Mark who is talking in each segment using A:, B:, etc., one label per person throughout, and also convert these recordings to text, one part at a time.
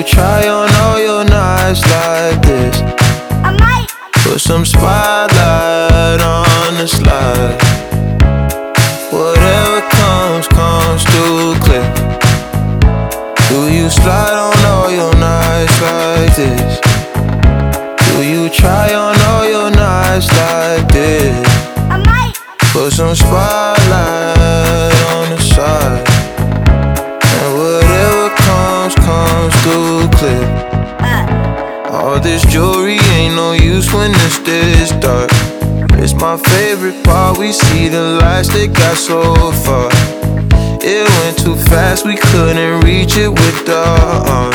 A: try on all your nights like this?
B: I might
A: Put some spotlight on the slide. Whatever comes, comes too clear. Do you slide on all your nights like this? Do you try on all your nights like this?
B: I might
A: Put some spotlight on the side. And whatever comes, comes too clear. All this jewelry ain't no use when it's this dark. It's my favorite part, we see the lights that got so far. It went too fast, we couldn't reach it with the arm.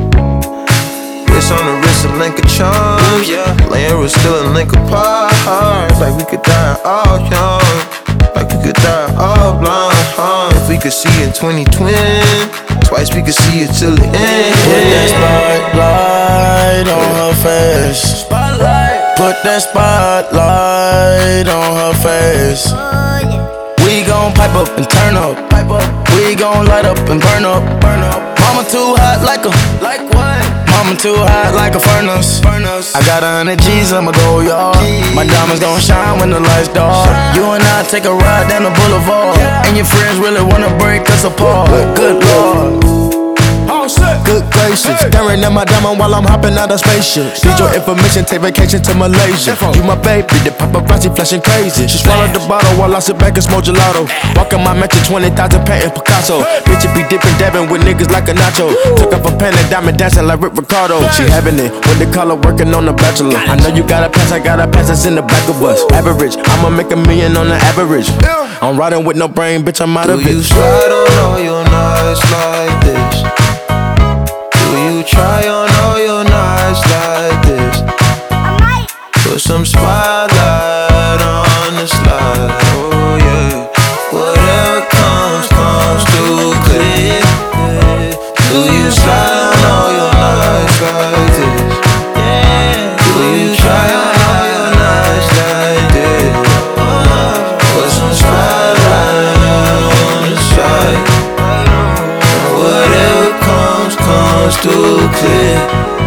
A: Wrist on the wrist, a link of charms. Laying was still a link apart. Like we could die all young, like we could die all blind. If we could see in 2020, twice we could see it till the end.
C: Put that spotlight on her face. Put that spotlight on her face. We gon' pipe up and turn up. We gon' light up and burn up. Mama too hot like what? Mama too hot like a furnace. I got 100 G's, I'ma go yard. My diamonds gon' shine when the lights dark. You and I take a ride down the boulevard, and your friends really wanna break us apart. Good Lord, good gracious, staring at my diamond while I'm hopping out of spaceship. Need your information, take vacation to Malaysia. You my baby, the paparazzi flashing crazy. She swallowed the bottle while I sit back and smoke gelato. Walking my mansion, 20,000 painting Picasso. Bitch, you be dipping, dabbing with niggas like a nacho. Took off a pen and diamond dancing like Rick Ricardo. She having it with the color working on the Bachelor. I know you got a pass, I got a pass that's in the back of us. Average, I'ma make $1 million on the average. I'm riding with no brain, bitch, I'm out of it.
A: Do you slide on all your nights like this? Do you try on all your nights like this?
B: I might
A: Put some spotlight on the slide. Oh yeah. Whatever comes, comes too clear. Do you slide on all your nights like this? Do you try on all your nights like this? Put some spotlight on the side. Whatever comes, comes too clear.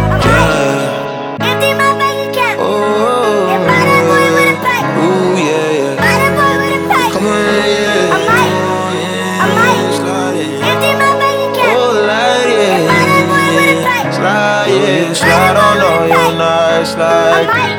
B: empty my bank account.
A: Oh,
B: And buy that boy with a pipe.
A: ooh, yeah.
B: Buy that boy with a pipe.
A: Come on, yeah.
B: I might
A: Slide it.
B: empty my bank account.
A: Oh, light
B: And buy that boy with a
A: it.
B: pipe.
A: Slide, yeah. Slide on all your nights
B: I
A: like
B: might